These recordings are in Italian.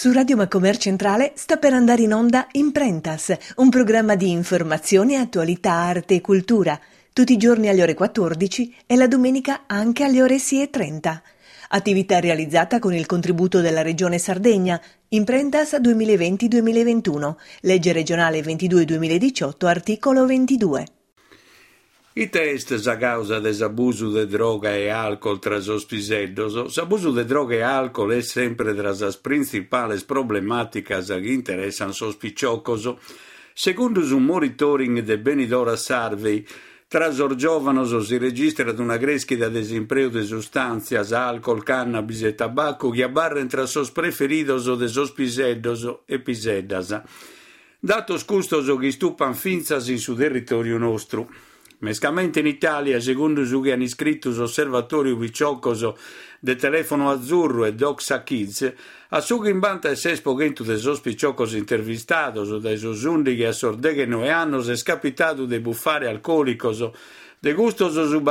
Su Radio Macomer Centrale sta per andare in onda Imprentas, un programma di informazione, attualità, arte e cultura, tutti i giorni alle ore 14 e la domenica anche alle ore 6:30. Attività realizzata con il contributo della Regione Sardegna, Imprentas 2020-2021, legge regionale 22-2018, articolo 22. I test a causa dell'abuso di droga e alcol tra os piseddos, l'abuso di droga e alcol è sempre tra le principali problematiche che interessano os picciocos. Secondo un monitoring del Benidorm Survey, tra os giovanos si registra una crescita del desempleo di sostanze, alcol, cannabis e tabacco che abbarren tra os preferidos de os piseddos e piseddas. Datos custos che stupan finzas in su territorio nostro. Mescamente in Italia, secondo ciò che hanno iscritto l'osservatorio Viciocoso del telefono azzurro e Doxa Kids, a su che in banta e 6% dei sospiciocos intervistados dai sos 11 a 19 annos è scapitato de buffare alcolicos, de gustos su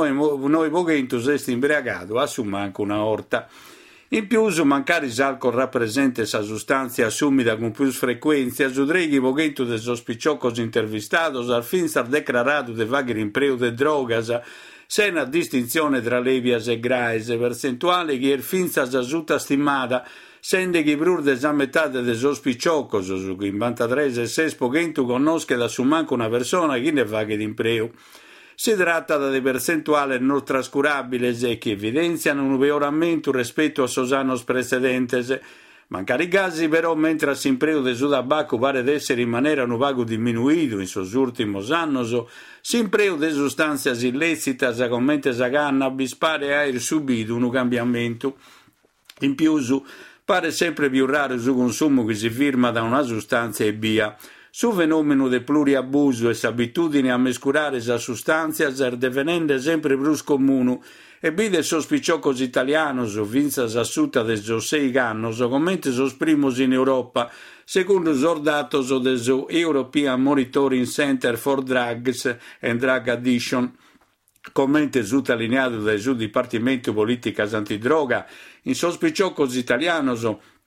49% est imbriagato, a su manco una orta. In più, mancare alcol rappresenta essa sostanza assumida con più frequenza, su dreghi momento de sospiciocos intervistados al fin sar declarato de vaghi impreu de drogas, sena distinzione tra levias e graes, percentuale che er fin sa giasuta stimata, sende che brur de metà de sospiciocos, su che in 93,6% conosce da su manco una persona che ne vaghi d'impreu. Si tratta di percentuali non trascurabili e che evidenziano un peoramento rispetto a sos annos precedentes. Mancari casi però, mentre l'impreo del tabacco pare essere in maniera un vago diminuito in sos ultimos annos, l'impreo di sostanze illecitas come la cannabis pare aver subito un cambiamento. In più, pare sempre più raro il consumo che si firma da una sostanza e via. Su fenomeno del pluriabuso e s'abitudine a mescurare sa sostanza è divenendo sempre più comune e vide sospiciocos italianos vinzas assuta de sos 6 annos come sos primos in Europa, secondo os datos del European Monitoring Center for Drugs and Drug Addiction. Commente sottolineato dal suo Dipartimento Politicas Antidroga, in sospiciocos italianos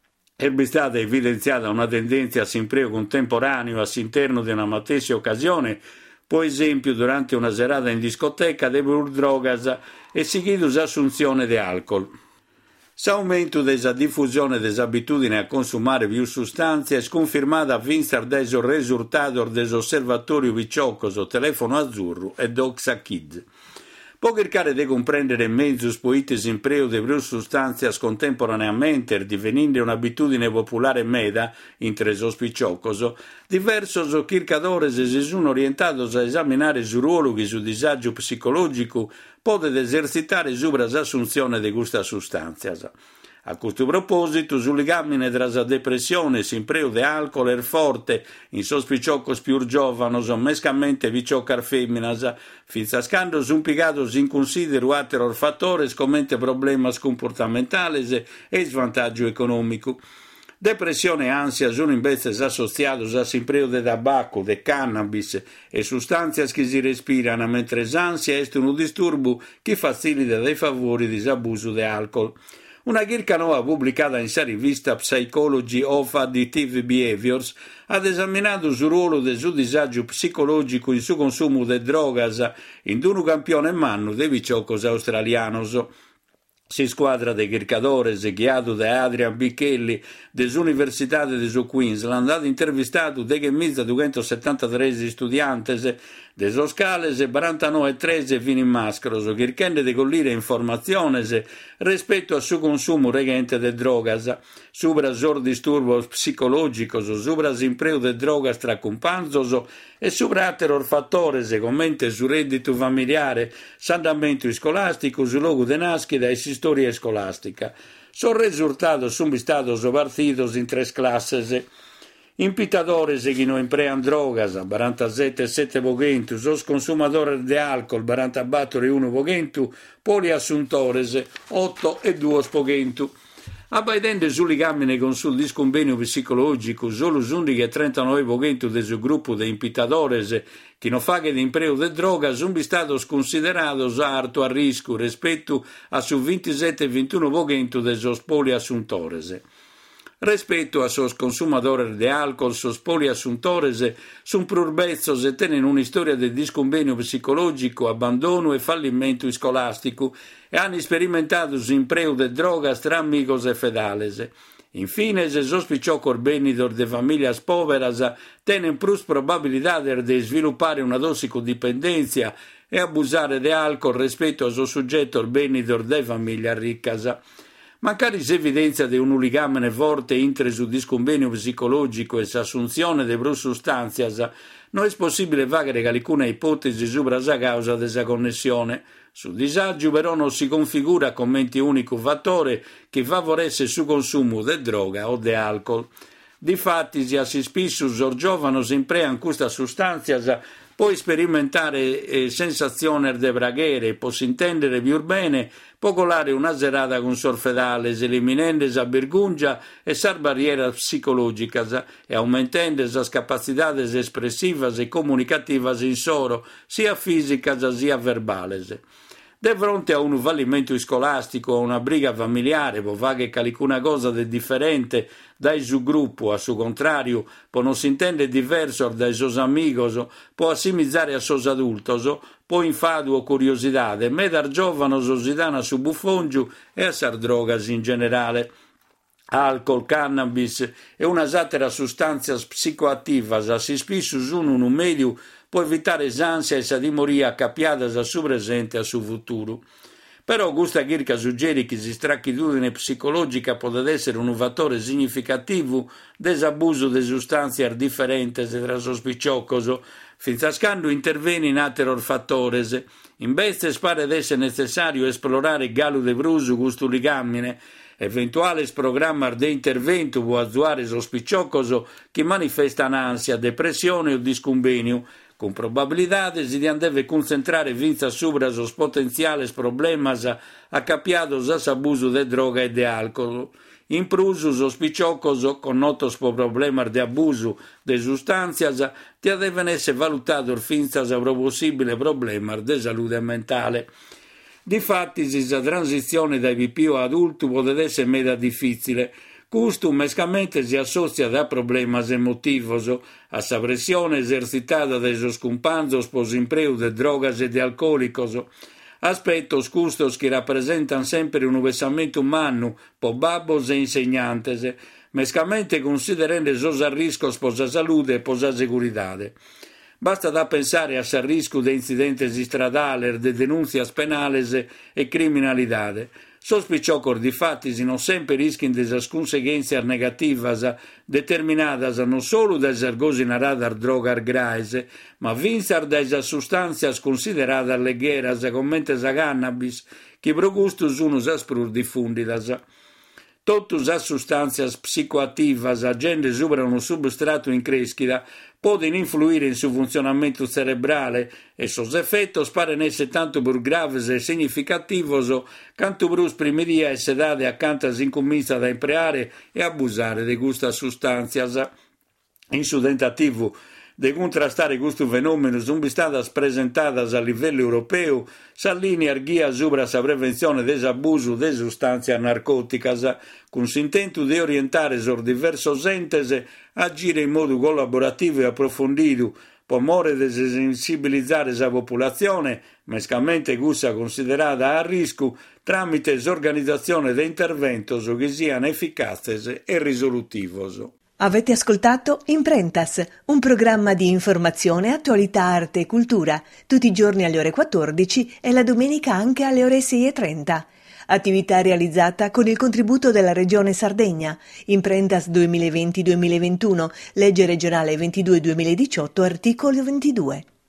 è stata evidenziata una tendenza a s'impreo contemporaneo all'interno di una medesima occasione, per esempio durante una serata in discoteca de drogas e seguito l'assunzione di alcol. L'aumento della diffusione dell'abitudine a consumare più sostanze è sconfermata a vincere dai risultati dell'osservatorio Viciocoso, telefono azzurro e Doxa Kids. Può cercare di comprendere mezzo poites impreo di più sostanze contemporaneamente, divenendo un'abitudine popolare meda, entre os picciocos, diversos cercadores si sono orientati a esaminare il ruolo che sul disagio psicologico può esercitare sopra l'assunzione di questa sostanza. A questo proposito, sul legame tra la depressione e l'impreo di alcol è forte in sospiciocos più giovanos, mescamente viciocar femminas, finzascando sono piegados in considero altri fattori come problemi comportamentali e svantaggio economico. Depressione e ansia sono invece associati all'impreo di tabacco, di cannabis e sostanze che si respirano, mentre l'ansia è un disturbo che facilita dei favori di abuso di alcol. Una ricerca nuova pubblicata in sa rivista Psychology of Addictive Behaviors ha esaminato il ruolo del suo disagio psicologico in suo consumo di drogas in un campione manno dei viciocos australianos. Si squadra dei ricercatori guiato da Adrian Bichelli dell'Università di Queensland ha intervistato 273 studianti de scales e 49 fino in mascros, cercando di cogliere informazioni rispetto al suo consumo regente di drogas, sopra sos disturbos psicologicos, sopra l'impreo di drogas tra companzos e sopra altri fattori come sul reddito familiare, s'andamento scolastico, sul luogo di nascita e storia scolastica. Sono risultati sono stati partidos in 3 classes. Impitadores che non imprean drogas, 47,7%, sos consumadores de alcol, 44,1%, poliassuntores, 8,2%. Abbaidendo sul legame con sul disconvenio psicologico, solo l'unico 39% del gruppo di impitadores che non fa che di impreo di droga sono stati considerati alto a rischio rispetto a su 27,21% dei poliassuntores. Rispetto a sos consumadores de alcol, sos poliassuntores, sun prurbezos e tenen una storia di disconvenio psicologico, abbandono e fallimento scolastico e hanno sperimentato l'impreo de drogas tra amigos e fedales. Infine, se sospicciò corbenidor de famiglie poveras tenen plus probabilidades de sviluppare una tossicodipendenza e abusare de alcol rispetto a sos soggettos benidor de famiglie riccas. Mancari s'evidenza di un legame forte intre su disconvenio psicologico e s'assunzione de brus sostanzias, non è possibile vagare alcuna ipotesi sopra la causa della connessione. Su disagio però non si configura come unico fattore che favorisse il consumo di droga o di alcol. Difatti, si spesso i giovani impreano questa sostanza può sperimentare sensazioni de braghere, può intendere più bene, può colare una serata con sorfedales, eliminando la vergogna e le barriere psicologiche e aumentando le capacità espressive e comunicative in soro, sia fisiche sia verbali. De fronte a un fallimento scolastico o una briga familiare, può fare che alcuna cosa di differente dai suo gruppo, a suo contrario, può non si intende diverso dai suoi amigos, può assimizzare a suoi adultos, può infado o curiosità, me dar giovane si danno su buffongiu e a sar drogas in generale. Alcol, cannabis e una satera sostanze psicoattive, si spesso sono un meglio può evitare l'ansia e la dimoria capiata a su presente e a su futuro. Però Augusta Ghirca suggerisce che la strachitudine psicologica può essere un fattore significativo dell'abuso di sostanze differenti tra sospiccioccosi, finché quando interviene in altri fattori. In bestia pare essere necessario esplorare il gallo de bruso questo legame. Eventuale programma di intervento può attuare sospiccioccoso che manifestano ansia, depressione o disconvenio, con probabilità si deve concentrare vinza sopra sos potenziales problemas accapiados all'abuso de droga e de alcol. In prusu sospiccioccoso con notos problemas de abuso de sostanzias devono essere valutados finza a possibile problemas de salute mentale. Difatti, la transizione dai VPO adulto può essere meda difficile. Questo mescamente si associa a problemas emotivos, a sa pressione esercitata dai suoi compagni per l'impreo di drogas e di alcolicos, aspettos custos che rappresentano sempre un versamento umano per babbos e insegnantes, mescamente considerando i rischi per la salute e per la segurità. Basta da pensare a sal rischio di incidenti stradali, di denunzie penali e criminalità. Sospicciocor di fatti non sempre rischiano delle conseguenze negative determinate non solo dai ergosi radar droga graise, ma vincer dalle sostanze considerate leggeras come la cannabis, che per gusto sono asprur diffundidas. Tutte le sostanze psicoattive agendo sopra un substrato in crescita possono influire in suo funzionamento cerebrale e sos effettos paren essere tanto più graves e significativos quanto più prima di essere date accanto si incomincia ad impreare e abusare di queste sostanze. In suo tentativo di contrastare questo fenomeno sono state presentate a livello europeo linee guida sopra la prevenzione dell'abuso di sostanze narcotiche, con l'intento di orientare i diversi entes a agire in modo collaborativo e approfondito, per modo di sensibilizzare la popolazione, mescamente questa considerata a rischio, tramite l'organizzazione di interventi che siano efficaci e risolutivos. Avete ascoltato Imprentas, un programma di informazione, attualità, arte e cultura, tutti i giorni alle ore 14 e la domenica anche alle ore 6:30. Attività realizzata con il contributo della Regione Sardegna. Imprentas 2020-2021, legge regionale 22-2018, articolo 22.